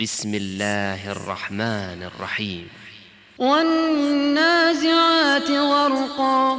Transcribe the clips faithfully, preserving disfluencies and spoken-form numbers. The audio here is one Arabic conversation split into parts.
بسم الله الرحمن الرحيم. والنازعات غرقا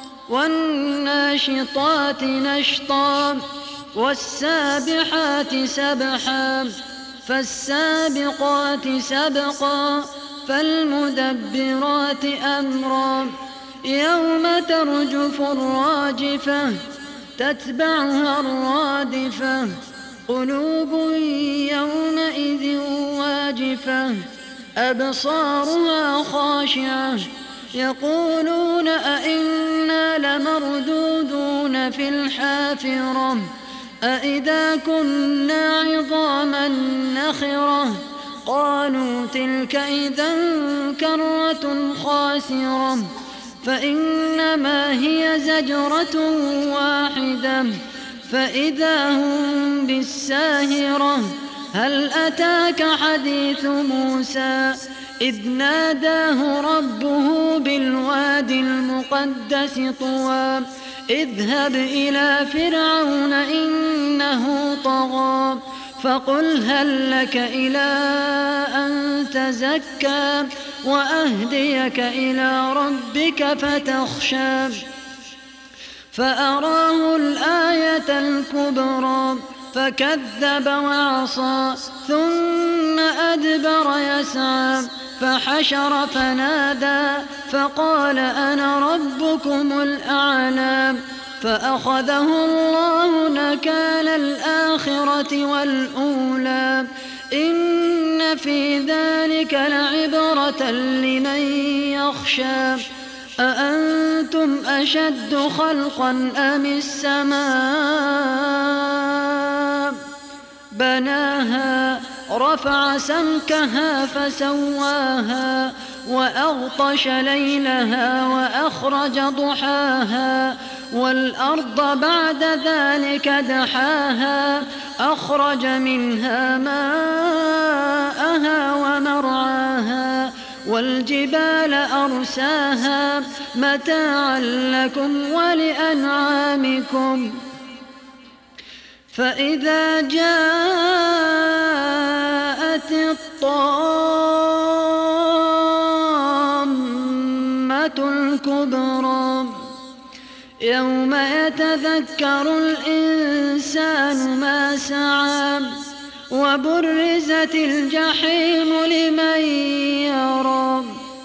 والناشطات نشطا والسابحات سبحا فالسابقات سبقا فالمدبرات أمرا يوم ترجف الراجفة تتبعها الرادفة قلوب يومئذ واجفة أبصارها خاشعة يقولون أئنا لمردودون في الحافرة أئذا كنا عظاما نخرة قالوا تلك إذا كرة خاسرة فإنما هي زجرة واحدة فإذا هم بالساهرة هل أتاك حديث موسى إذ ناداه ربه بالواد المقدس طوى اذهب إلى فرعون إنه طغى فقل هل لك إلى أن تزكى وأهديك إلى ربك فتخشى فأراه الآية الكبرى فكذب وعصى ثم أدبر يسعى فحشر فنادى فقال أنا ربكم الأعلى فأخذه الله نكال الآخرة والأولى إن في ذلك لعبرة لمن يخشى أأنتم أشد خلقا أم السماء بناها رفع سمكها فسواها وأغطش ليلها وأخرج ضحاها والأرض بعد ذلك دحاها أخرج منها ماءها ومرعاها والجبال أرساها متاعا لكم ولأنعامكم فإذا جاءت الطامة الكبرى يوم يتذكر الإنسان ما سعى وبرزت الجحيم لمن يرى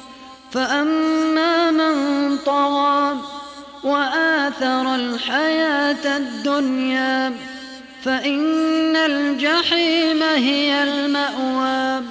فأما من طغى وآثر الحياة الدنيا فإن الجحيم هي المأوى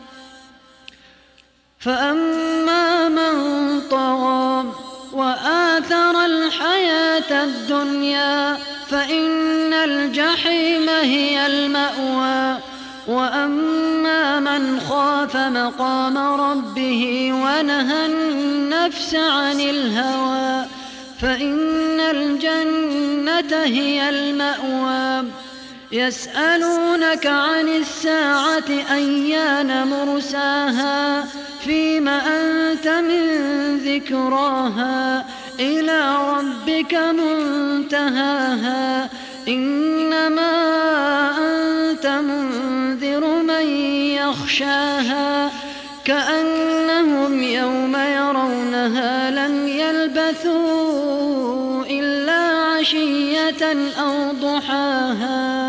فأما من طغى وآثر الحياة الدنيا فإن الجحيم هي المأوى وأما من خاف مقام ربه ونهى النفس عن الهوى فإن الجنة هي المأوى يسألونك عن الساعة أيان مرساها فيم أنت من ذكراها إلى ربك منتهاها إنما أنت منذر من يخشاها كأنهم يوم يرونها لم يلبثوا إلا عشية أو ضحاها